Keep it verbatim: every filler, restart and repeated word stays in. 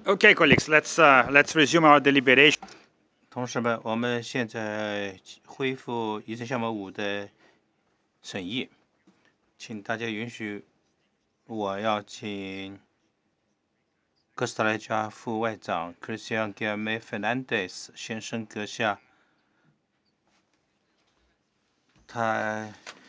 Okay, colleagues, let's uh, let's resume our deliberation. 同事们，我们现在恢复议程项目五的审议，请大家允许我要请哥斯达黎加副外长 Christian Guillermo Fernandez 先生阁下，他